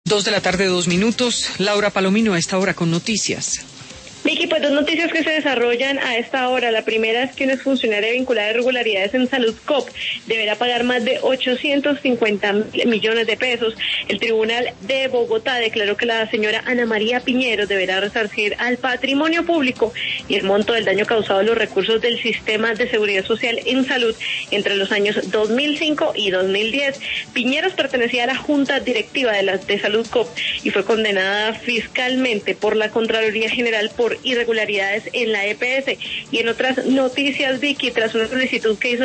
2:02 p.m. Laura Palomino a esta hora con noticias. Vicky, pues dos noticias que se desarrollan a esta hora. La primera es que una exfuncionaria vinculada a irregularidades en Saludcop deberá pagar más de 850 millones de pesos. El Tribunal de Bogotá declaró que la señora Ana María Piñero deberá resarcir al patrimonio público y el monto del daño causado a los recursos del sistema de seguridad social en salud entre los años 2005 y 2010. Piñeros pertenecía a la junta directiva de Saludcop y fue condenada fiscalmente por la Contraloría General por irregularidades en la EPS. Y en otras noticias, Vicky, tras una solicitud que hizo